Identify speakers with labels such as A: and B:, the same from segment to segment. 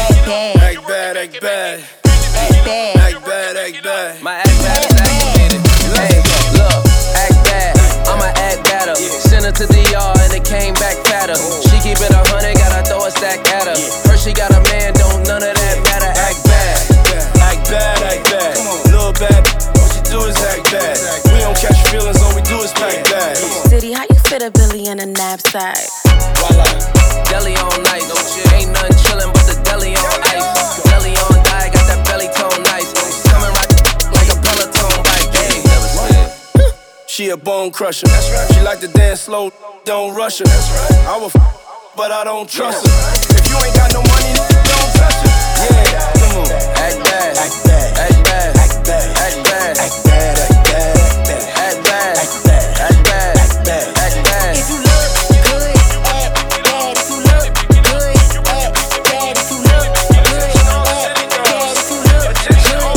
A: Act bad, act bad. Act bad, act bad.
B: My act bad is activated. Hey, look, act bad. I'ma act better. Sent her to DR and it came back fatter. She keep it 100, gotta throw a stack at her. Heard she got a man, don't none of that matter. Act bad.
A: Act bad, act bad. Little bad, all she do is act bad. We don't catch feelings, all we do is pack bags.
C: City, how you fit a Billy in a knapsack?
B: Deli on nice, no shit. Ain't nothing chillin' but the deli on ice. Deli on diet, got that belly tone nice. Coming right like a Peloton bike. Hey, never slid.
A: She a bone crusher. She like to dance slow, don't rush her. I will but I don't trust her. If you ain't got no money, don't touch her. Yeah, come on.
B: Act bad,
A: Act bad,
B: act bad,
A: act bad,
B: act bad,
A: act bad, act bad,
B: act bad,
A: act bad,
B: act bad,
A: act bad,
B: act bad.
C: If you look good, act bad. If you look good, act bad. If you look good, act bad. If you look good,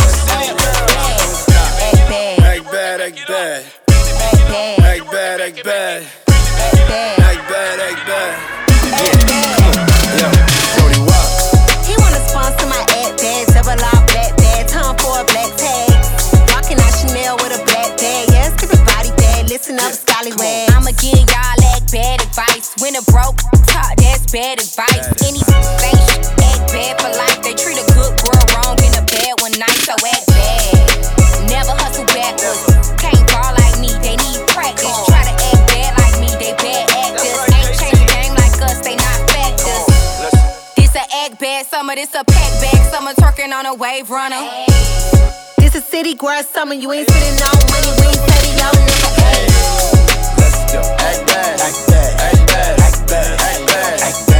C: act bad.
A: act bad, act bad, act bad, act bad, act bad, act bad. Yo, Cody Rock.
C: He wanna sponsor my act bag, double R black bag, time for a black tag. Walking out Chanel with a black bag, yeah, skip a body bag, listen up, scallywag. I'ma give y'all act bad advice. When a broke talk, that's bad advice. Any ain't act bad for life. They treat a good girl wrong in a bad one night, so act bad. Never hustle backwards. Can't ball like me, they need practice. Try to act bad like me, they bad actors. Ain't changed the game like us, they not factors. This a act bad summer, this a pack bag summer, twerking on a wave runner. This a city girl summer, you ain't sitting on money, we ain't steady on number 8.
A: Let's go.
B: Act bad,
A: Act bad,
B: act bad,
A: act bad,
B: act bad.
A: act bad.